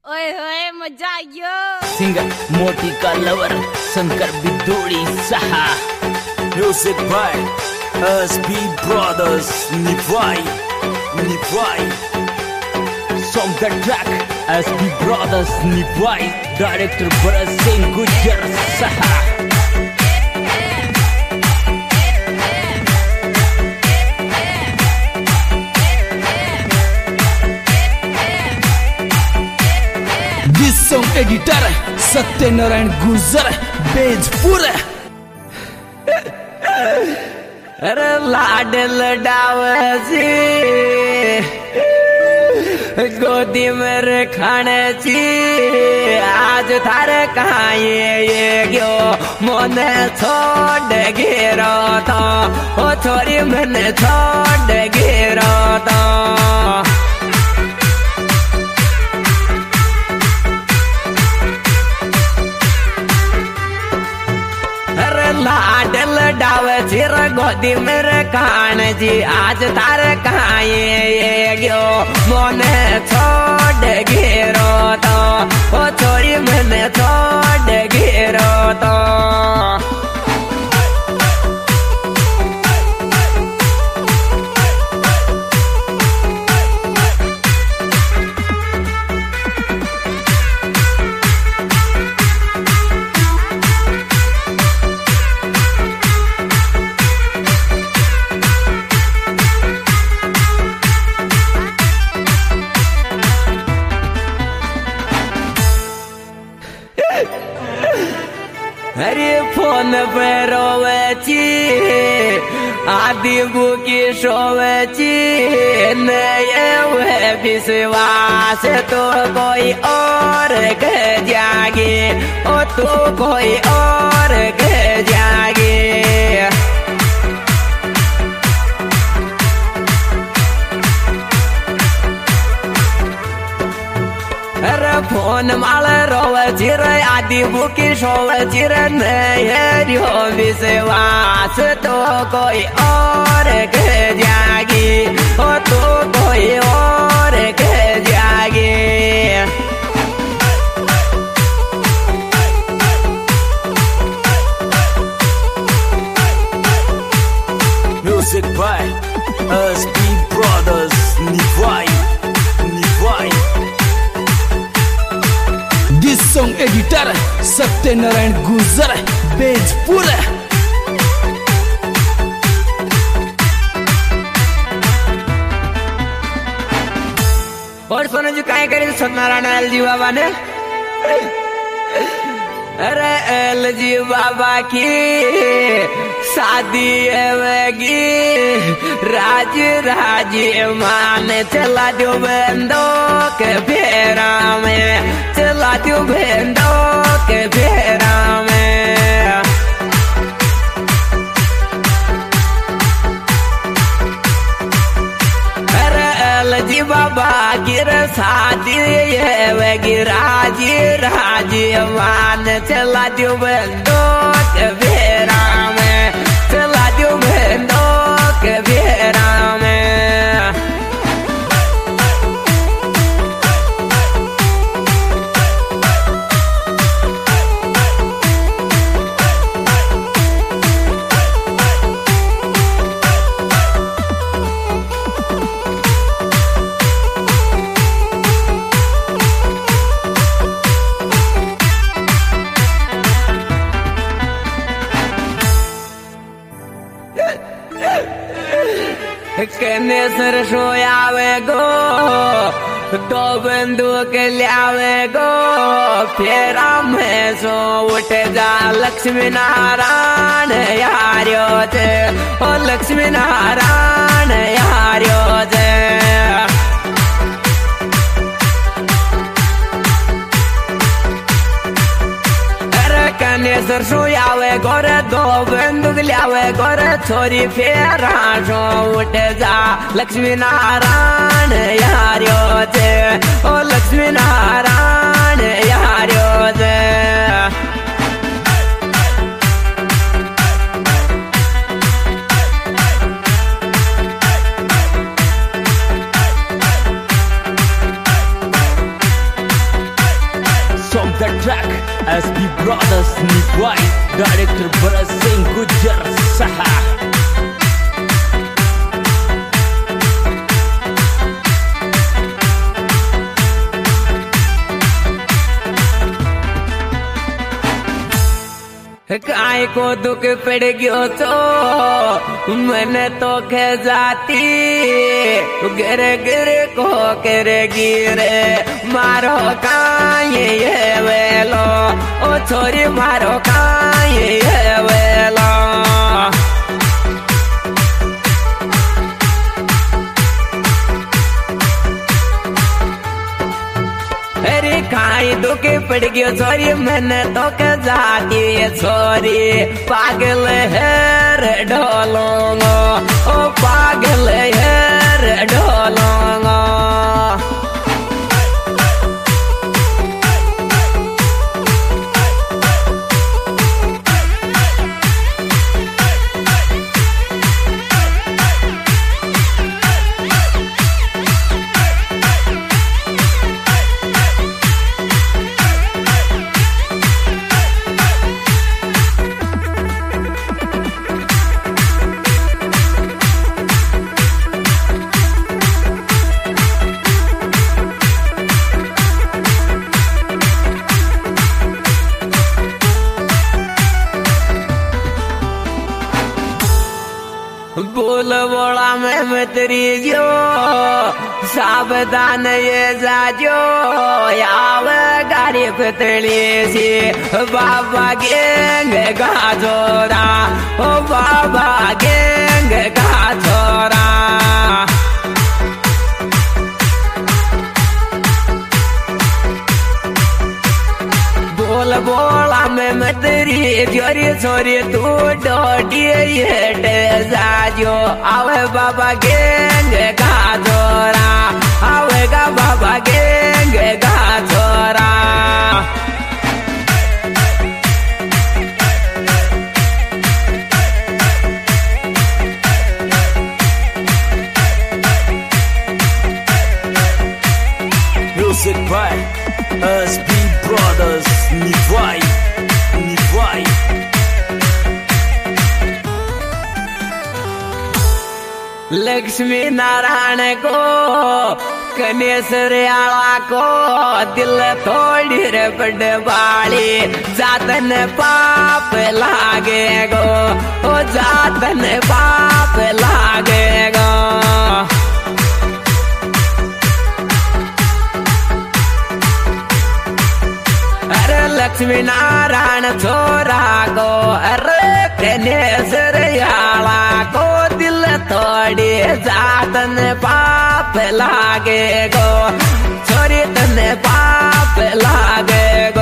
ओए होए मजा आयो। सिंगर मोटी का लवर शंकर बिदोड़ी सहा। Music by SB Brothers Nivai. Song the track SB Brothers Nivai. Director Bharat Singh Gujjar Saha. This song editor Satyanarayan Gurjar Bejpur. अरे लाड लडावची गोदी में रखने ची आज थारे कहाँ ये गयो मोने छोड़ गिरो तो ओ छोरी मैंने छोड़ गिरो तो लाडल डावे चिर गोदी मेरे कान जी आज तारे कहाँ ये गयो मोने छोड़ गिरो तो ओ छोरी मैंने छोड़ गिरो तो अरे फोन पे रोवेची आदि बुकी सोवेची नए हुए विश्वास तो कोई और कह जागे ओ तू कोई और कह जागे फोन माल रोवे चिर आदि बुकी सोवे चिर नयो विश्वास तो कोई और कह जागी ओ तो कोई और कह जागी Music by SB Brothers Nivai. This song editor Satyanarayan Gurjar Bejpur. और सोनू जी काय करे सत्यनारायण एल जी बाबा ने अरे एल जी बाबा की शादी होगी राज मान चला दो बंदो के फेरा में चला दो बंदो के फेरा में अरे एल जी बाबा की शादी होगी राज मान चला दो बंदो के फेरा में चला दो बंदो के फेरा में कहने सर सोयावे गो तो बंदूक लियावे गो फेरा में सो उठ जा लक्ष्मी नारायण यारियो जे ओ लक्ष्मी नारायण यारियो जे सर सोयावे गोरे दो बंदूक लियावे गोरे छोरी फेरा सो उठ जा लक्ष्मी नारायण यारियो जे ओ लक्ष्मी नारायण यारियो जे the track SB Brothers Nivai, Director Bharat Singh Gujjar Saha. काय को दुख पड़ गयो तो मैंने तो खे जाती गिर गिर को कर गिरे मारो काये ये वेलो ओ छोरी मारो काये ये वेलो काई दुख पड़ गयो छोरी मैंने तो के जाती छोरी पागल है ढोलोंगो ओ पागल है ढोलोंगो बोल बोला में मतरी जो सावधान ये जाजो आवे गाड़ी पतली सी बाबा गेंग का छोरा ओ बाबा गेंग का छोरा बोल बोला में मतरी जोरी छोरी तू डोडी ये जाजो आवे बाबा गेंग का छोरा आवेगा बाबा गेंग का छोरा Music by SB Brothers Nivai, Nivai. Lakshmi Narayan को कनेश्वर आला को दिल थोड़ी रे बड़वाड़ी जातन पाप लागे गो ओ जातन पाप लागे गो लक्ष्मी नारायण छोरा को अरे कनेश्वर आला को दिल थोड़ी जातन पाप लागे गो छोरी तने पाप लागे गो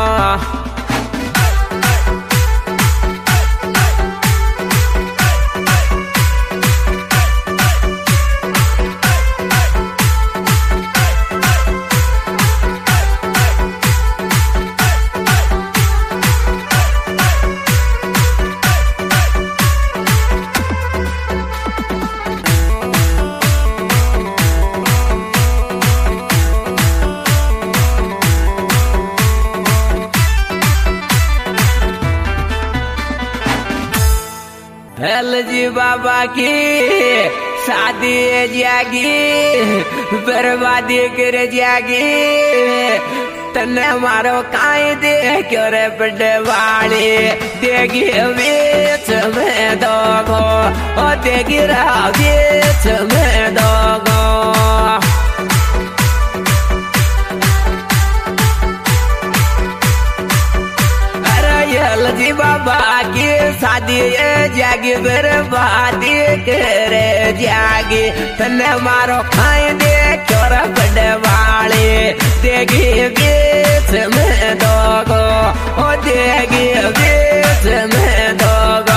जी बाबा की शादी जागी बर्बादी कर जागी तने मारो काई दे क्यों रे बड़वाड़ी देगी बीच में दोगो ओ देगी रहा बीच में दोगो जी बाबा की शादी जागी बर्बादी करे जागी तने मारो खाई दे क्यों बड़वाड़ी देगी बीच में दोगो ओ देगी बीच में दोगो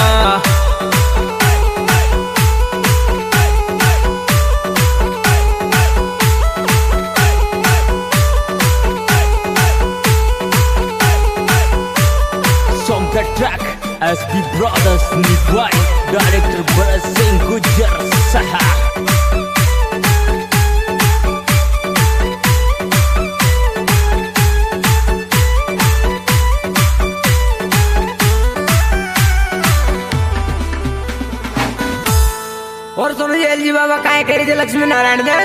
The track SB Brothers Nivai, Director Bharat Singh Gujjar Saha. जी बाबा काय करी थे लक्ष्मी नारायण दे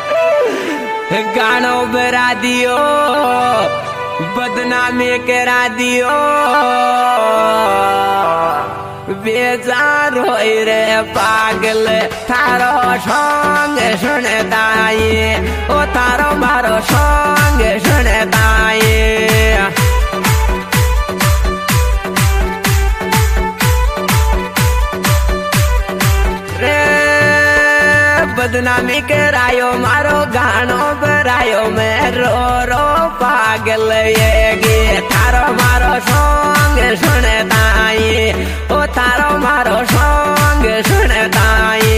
गानो बरा दियो बदनामी करा दियो बेजार होई रे पागल थारो संग सुनताई ओ थारो मारो संग सुनताई बदनामी करायो मारो गानो बरायो मैं रो रो पागल ये गे थारो मारो सॉन्ग सुनताई ओ थारो मारो सॉन्ग सुनताई।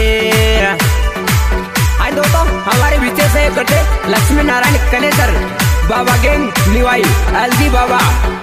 हाय दोस्तों हमारे पीछे से कटे लक्ष्मी नारायण कनेसर बाबा गैंग निवाई एलजी बाबा